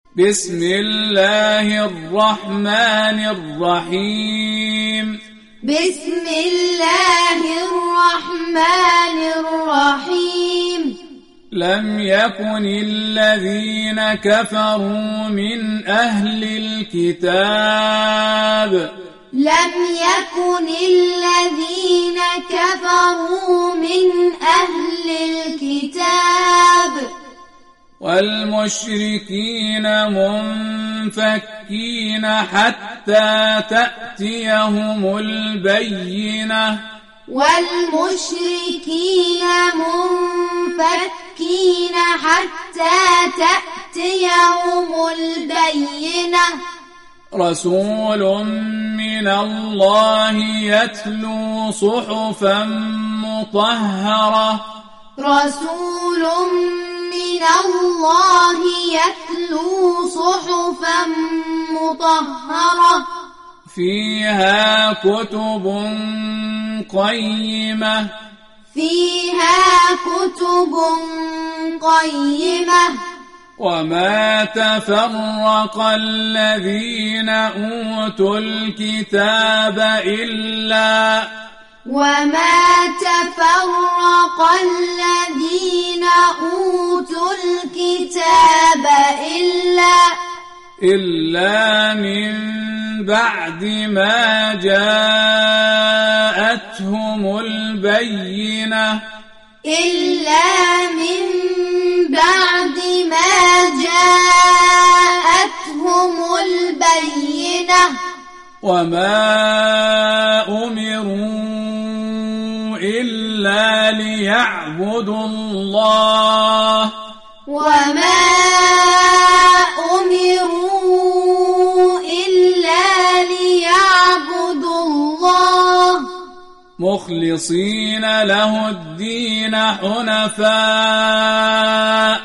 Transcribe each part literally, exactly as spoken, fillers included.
بسم الله الرحمن الرحيم بسم الله الرحمن الرحيم لم يكن الذين كفروا من أهل الكتاب لم يكن الذين كفروا من أهل الكتاب والمشركين منفكين حتى تأتيهم البينة والمشركين منفكين حتى تأتيهم البينة رسول من الله يتلو صحفا مطهرة رسول من الله يتلو صحفا مطهرة فيها كتب قيمة فيها كتب قيمة وما تفرق الذين أوتوا الكتاب إلا وما تفرق الذين أوتوا الكتاب إلا إلا من بعد ما جاءتهم البينة إلا من بعد ما جاءتهم البينة وما أمروا إلا ليعبدوا الله وما أمروا إلا ليعبدوا الله مخلصين له الدين حنفاء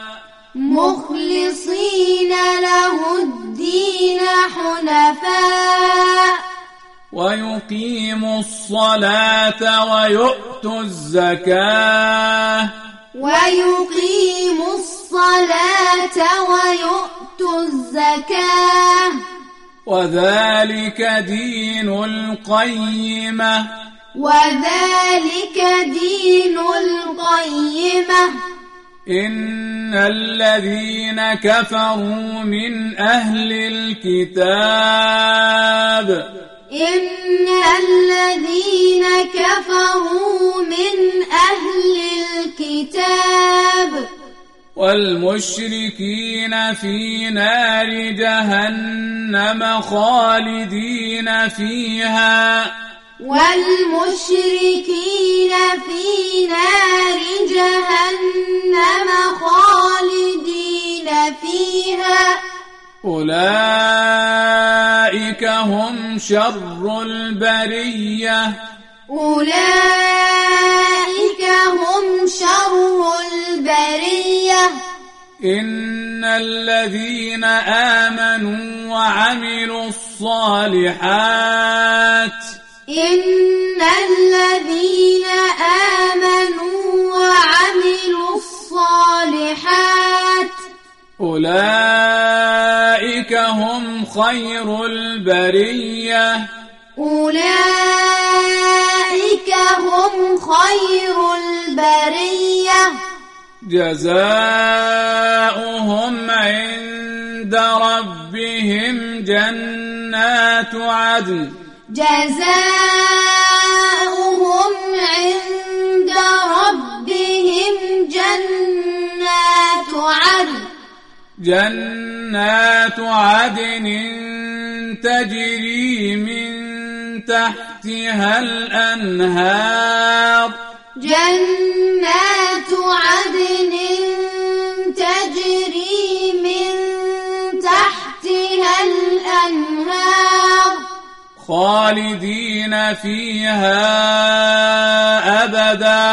مخلصين له الدين حنفاء ويقيموا الصلاة ويؤتوا الزكاة ويقيموا الصلاة ويؤتوا الزكاة وذلك دين القيمة وذلك دين القيمة إن الذين كفروا من أهل الكتاب إن الذين كفروا من أهل الكتاب والمشركين في نار جهنم خالدين فيها والمشركين في نار جهنم خالدين فيها أولئك هم شر البرية أولئك هم شر البرية إن الذين آمنوا وعملوا الصالحات إن الذين آمنوا وعملوا الصالحات أولئك هم خير البرية أولئك هم خير البرية جزاؤهم عند ربهم جنات عدن جزاؤهم عند ربهم جنات عدن جنات عدن تجري من تحتها الأنهار جنات عدن تجري من تحتها الأنهار خالدين فيها أبدا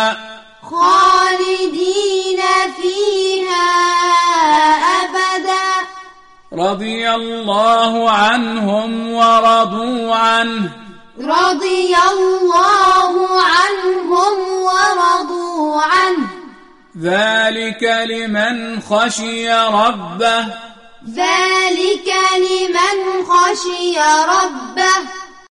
خالدين فيها أبدا رضي الله عنهم ورضوا عنه رضي الله عنهم ورضوا عنه ذلك لمن خشي ربه ذلك خشي ربه